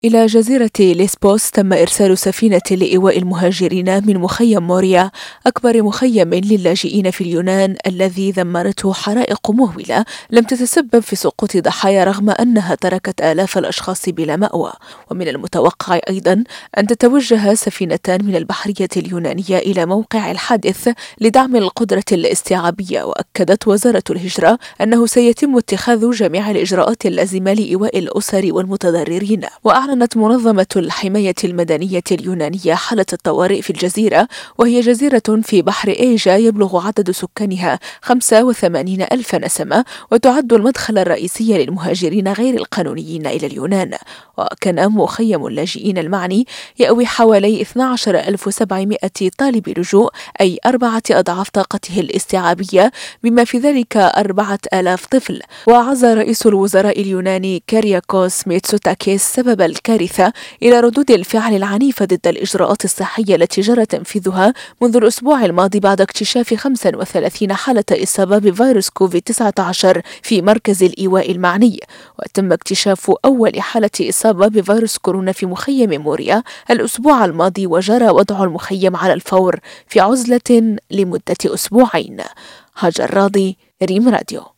إلى جزيرة ليسبوس تم إرسال سفينة لإيواء المهاجرين من مخيم موريا، أكبر مخيم للاجئين في اليونان الذي دمرته حرائق مهولة لم تتسبب في سقوط ضحايا رغم أنها تركت آلاف الأشخاص بلا مأوى. ومن المتوقع أيضا أن تتوجه سفينتان من البحرية اليونانية إلى موقع الحادث لدعم القدرة الاستيعابية. وأكدت وزارة الهجرة أنه سيتم اتخاذ جميع الإجراءات اللازمة لإيواء الأسر والمتضررين. أعلنت منظمة الحماية المدنية اليونانية حالة الطوارئ في الجزيرة، وهي جزيرة في بحر إيجا يبلغ عدد سكانها 85 ألف نسمة، وتعد المدخل الرئيسي للمهاجرين غير القانونيين إلى اليونان. وكان مخيم اللاجئين المعني يأوي حوالي 12,700 طالب لجوء، أي 4 أضعاف طاقته الاستيعابية، بما في ذلك 4,000 طفل. وعزى رئيس الوزراء اليوناني كيرياكوس ميتسوتاكيس سبب الكارثة إلى ردود الفعل العنيفة ضد الإجراءات الصحية التي جرى تنفيذها منذ الأسبوع الماضي بعد اكتشاف 35 حالة إصابة بفيروس كوفيد-19 في مركز الإيواء المعني. وتم اكتشاف أول حالة إصابة بفيروس كورونا في مخيم موريا الأسبوع الماضي، وجرى وضع المخيم على الفور في عزلة لمدة أسبوعين. هاجر راضي، ريم راديو.